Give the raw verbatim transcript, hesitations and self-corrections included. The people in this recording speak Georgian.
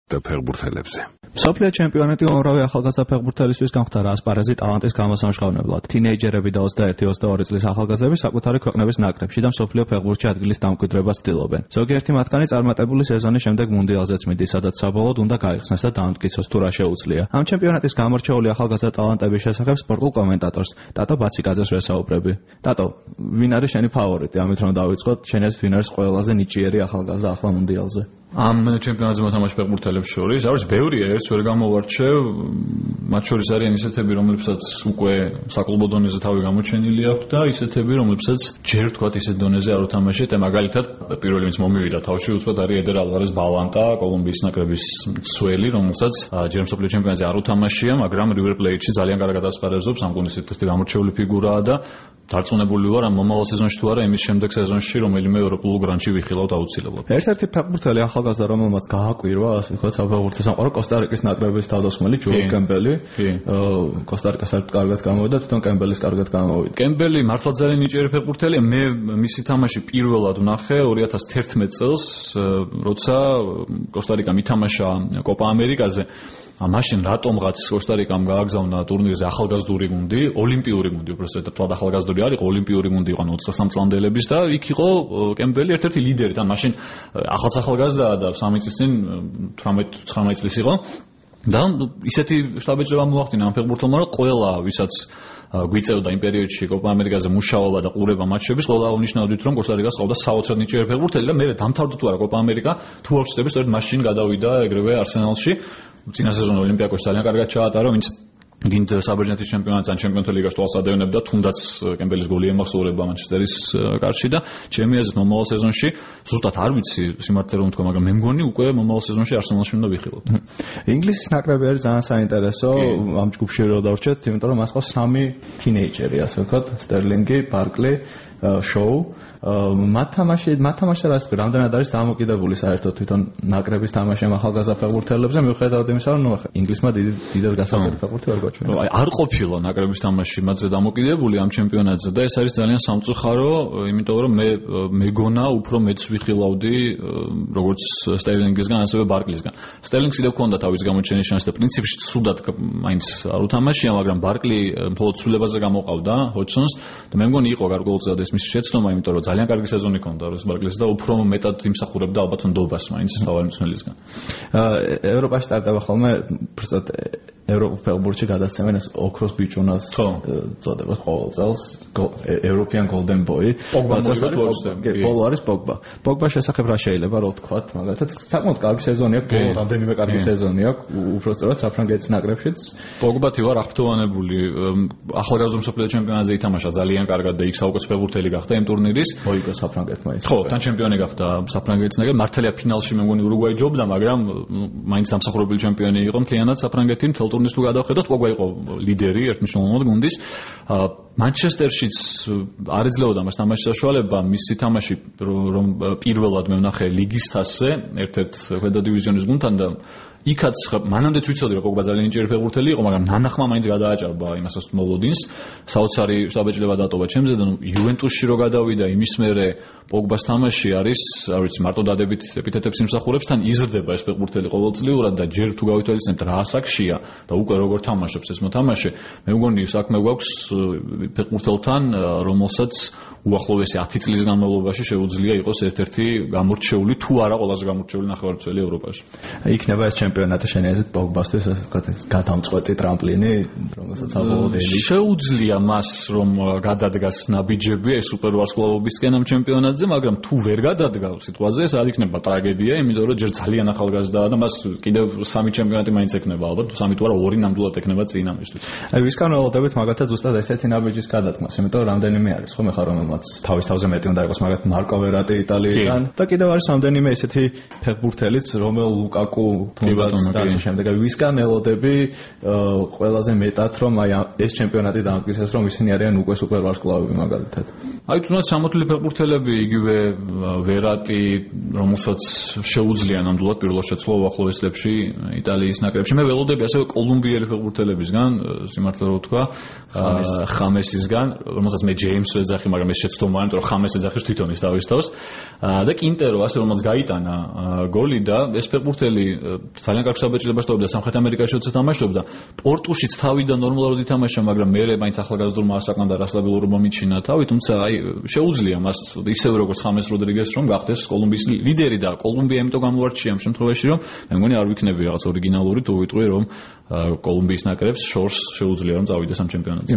ფეხბურთელებზე. მსოფლიო ჩემპიონატი უმრავი ახალგაზრდა ფეხბურთელისთვის გამხდარა ასპარეზი ტალანტის გამოსამჟღავნებლად. თინეიჯერები და ოცდაერთი ოცდაორი წლის ახალგაზრდები საკუთარი ქვეყნების ნაკრებში და მსოფლიო ფეხბურთში ადგილის დამკვიდრებას ცდილობენ. ზოგიერთი მათგანი წარმატებული სეზონის შემდეგ მუნდიალზეც მიდის, სადაც საბოლოოდ უნდა გაიხსნას და დაამტკიცოს თუ რა შეუძლია. ამ ჩემპიონატის გამორჩეული ახალგაზრდა ტალანტების შესახებ სპორტულ კომენტატორს ტატო ბაციკაძეს ვესაუბრები. ტატო, ვინ არის შენი ფავორიტი? ამით რომ დავიწყოთ, შენ ეს ვინ არის ყველაზე ნიჭიერი ახალგაზრდა ახლა მუნდიალზე? ამ ჩემპიონატზე მოთამაშე ფეხბურთელებს შორის არის ბევრია, ერთს ვერ გამოვარჩევ, მათ შორის არიან ისეთები, რომლებსაც უკვე საკლუბო დონეზე თავი გამოჩენილი აქვს და ისეთები, რომლებსაც ჯერ თქვათ ისეთ დონეზე არ უთამაშეთ, მაგალითად პირველი ვინც მომივიდა თავში უცბად არის ედერ ალვარეს ბალანტა, კოლუმბიის ნაკრების მცველი, რომელსაც ჯერ მსოფლიო ჩემპიონატზე არ უთამაშია, მაგრამ რივერ პლეიტში ძალიან კარგად ასპარეზობს, ამ გუნდის ერთ-ერთი გამორჩეული ფიგურაა და დარწმუნებული ვარ ამ მომავალ სეზონში თუ არა იმის შემდეგ სეზონში რომელიმე ევროპულ გრანჩი ვიხილავთ აუცილებლად. ერთ-ერთი ფეხბურთელი ახალგაზრდა რომელმაც გააკვირვა, ასე ვთქვათ, საფეხბურთო სამყარო კოსტა-რიკის ნაკრების თავდამსხმელი ჯოელ კემბელი. კოსტა-რიკა საერთოდ კარგად გამოვიდა, თვითონ კემბელის კარგად გამოვიდა. კემბელი მართლა ძალიან ნიჭიერი ფეხბურთელია. მე მისი თამაში პირველად ვნახე ორი ათას თერთმეტ წელს, როცა კოსტა-რიკამ ითამაშა კოპა ამერიკაზე. მაშინ რატომღაც კოსტა-რიკამ გააგზავნა ტურნირზე ახალგაზრდული გუნდი, ოლიმპიური გუნდი, უბრალოდ თლად ახალგაზრდული არ იყო, ოლიმპიური გუნდი იყო ოცდასამი წლამდელების და იქ იყო კემბელი ერთ-ერთი ლიდერი. თან მაშინ ახალ ახალგაზრდაა და სამი წლის წინ თვრამეტ ცხრამეტ წლის იყო. და ისეთი შტაბეჭრება მოახდინა ამ ფეხბურთელმა, რომ ყველა ვისაც გვიწევდა იმ პერიოდში კოპა ამერიკაზე მუშაობა და ყურება მატჩების, ყველა აღნიშნავდით, რომ კოსტა-რიკას ყავდა საოცრად ნიჭიერი ფეხბურთელი და მე დამთავრდა თუ არა კოპა ამერიკა, თუ არ ვწდები, სწორედ მაშინ გადავიდა ეგრევე არსენალში. წინა სეზონი ოლიმპიაკოსში ძალიან კარგად ჩაატარა, ვინც გინდ საბერძნეთის ჩემპიონატს ან ჩემპიონთა ლიგას თვალს ადევნებდა, თუნდაც კემბელის გოლი ემახსოვრება მანჩესტერის კარში და ჩემი აზრით მომავალ სეზონში ზუსტად არ ვიცი სიმართლე რომ თქვა, მაგრამ მე მგონი უკვე მომავალ სეზონში არსენალში უნდა ვიხილოთ. ინგლისის ნაკრები არის ძალიან საინტერესო ამ ჯგუფში რო დავრჩეთ, იმიტომ რომ მას ყავს სამი თინეიჯერი, ასე ვთქვათ, სტერლინგი, ბარკლი, შოუ. მათ თამაში მათ თამაში რა ისე რამდენად არის დამოკიდებული საერთოდ თვითონ ნაკრების თამაში ამ ახალგაზრდა ფეხბურთელებზე, მიუხედავად იმისა, რომ ინგლისმა დიდი დიდად გასაგები ფეხბურთი არ გაჩვენა. აი არ ყოფილა ნაკრების თამაში მათზე დამოკიდებული ამ ჩემპიონატზე და ეს არის ძალიან სამწუხარო, იმიტომ რომ მე მეგონა უფრო მეც ვიხილავდი როგორც სტერლინგისგან, ასევე ბარკლისგან. სტერლინგს კიდევ ჰქონდა თავის გამოჩენის შანსი და პრინციპში სუდად მაინც არ უთამაშია, მაგრამ ბარკლი მხოლოდ ცვლილებაზე გამოყავდა ჰოჯსონს და მე მგონი იყო გარკვეულწილად ეს მისი შეცდომა, იმიტომ რომ ძალიან კარგი სეზონი ჰქონდა როს ბარკლეს და უფრო მეტად იმსახურებდა ალბათ ნდობას მაინც თავარი მწვრთნელისგან. ევროპაში სტარტდება ხოლმე ფრსტად ევროპულ ფეხბურთში გადაცემენ ეს ოქროს ბიჭუნას წოდებას ყოველ წელს ევროპიან გოლდენ ბოი. პოლო არის პოგბა. პოგბას შესახებ რა შეიძლება რო ვთქვათ, მაგალითად საკმაოდ კარგი სეზონი აქვს, ბოლო რამდენიმე კარგი სეზონი აქვს, უბრალოდ საფრანგეთის ნაკრებშიც. პოგბათი ვარ აღფრთოვანებული, ახალგაზრდა მსოფლიო ჩემპიონატზე ითამაშა ძალიან კარგად და იქ საუკეთესო ფეხბურთელი გახდა იმ ტურნირის. მოიგო საფრანგეთმა ის. ხო, თან ჩემპიონი გახდა საფრანგეთის ნაკრები, მართალია ფინალში მე მგონი ურუგვაი ჯობდა, მაგრამ მაინც დამსახურებული ჩემპიონი იყო მთლიანად საფრანგეთი. ტურნირს თუ გადავხედოთ, პოგბა იყო ლიდერი ერთმნიშვნელოვნად გუნდის. მანჩესტერშიც არ ეძლეოდა მას თამაშის საშუალება, მისი თამაში რომ პირველად მე ვნახე ლიგის თასზე, ერთ-ერთ ქვედა დივიზიონის გუნდთან და იქაც მანამდეც ვიცოდი რომ პოგბა ძალიან ნიჭიერი ფეხბურთელი იყო, მაგრამ ნანახმა მაინც გადააჭარბა იმასაც მოლოდინს. საოცარი შტაბეჭრება დატოვა ჩემზე და იუვენტუსში რო გადავიდა, იმის მერე პოგბას თამაში არის, არ ვიცი, მარტო დადებით ეპითეტებს იმსახურებს, თან იზრდება ეს ფეხბურთელი ყოველწლიურად და ჯერ თუ გავითვალისწინებთ რა ასაკშია და უკვე როგორ თამაშობს ეს მოთამაშე, მე მგონი საქმე გვაქვს ფეხბურთელთან, რომელსაც უახლოესი ათი წლის განმავლობაში შეუძლია იყოს ერთ-ერთი გამორჩეული, თუ არა ყველაზე გამორჩეული ნახევარმცველი ევროპაში. იქნება ეს ჩემპიონატი შენი აზრით პოგბასთვის ასე ვთქვათ, გადამწყვეტი ტრამპლინი, რომელსაც საბოლოოდ შეუძლია მას რომ გადადგას ნაბიჯები ეს სუპერვარსკვლავობისკენ ამ ჩემპიონატზე, მაგრამ თუ ვერ გადადგა სიტყვაზე, ეს არ იქნება ტრაგედია, იმიტომ რომ ჯერ ძალიან ახალგაზრდაა და მას კიდევ სამი ჩემპიონატი მაინც ექნება, ალბათ სამი თუ არა ორი ნამდვილად ექნება წინ ამისთვის. აი ვისკან ველოდებით მაგალითად ზუსტად ესეთი ნაბიჯის გადადგმას, იმიტომ რომ რამდენიმე არის ხო მე ხარ რომელმაც თავის თავზე მეტი უნდა იყოს, მაგათ მარკო ვერატი იტალიიდან და კიდევ არის რამდენიმე ესეთი ფეხბურთელიც, რომელ ლუკაკუ თუნდაც და ასე შემდეგ. აი ვისკან ველოდები ყველაზე მეტად რომ აი ეს ჩემპიონატი დაამტკიცებს, რომ ისინი არიან უკვე სუპერვარსკვლავები მაგალითად. აი თუნდაც სამოთლილი ფეხბურთელები, იგივე ვერატი, რომელსაც შეუძლია ნამდვილად პირველ შეცვლა უახლოეს წლებში იტალიის ნაკრებში. მე ველოდები ასევე კოლუმბიელი ფეხბურთელებისგან, სიმართლე რომ ვთქვა, ხამესისგან, რომელსაც მე ჯეიმს ვეძახი, მაგრამ ეს შეცდომა, იმიტომ რომ ხამეს ეძახის თვითონ ის თავის თავს. და კინტერო ასე რომელსაც გაიტანა გოლი და ეს ფეხბურთელი ძალიან კარგ საბეჭდილებას ტოვებდა სამხრეთ ამერიკაში როცა თამაშობდა. პორტუშიც თავიდან ნორმალურად ითამაშა, მაგრამ მერე მაინც ახალგაზრდულმა ასაკმა და რასტაბილურობა მიჩინა თავი, თუმცა აი შეუძლია მას ისევ როგორც ხამეს როდრიგეს რომ გახდეს კოლუმბიის ლიდერი და კოლუმბია იმიტომ გამოარჩია ამ შემთხვევაში რომ მე მგონი არ ვიქნები რაღაც ორიგინალური თუ ვიტყვი რომ კოლუმბიის ნაკრებს შორს შეუძლია რომ წავიდეს ამ ჩემპიონატზე.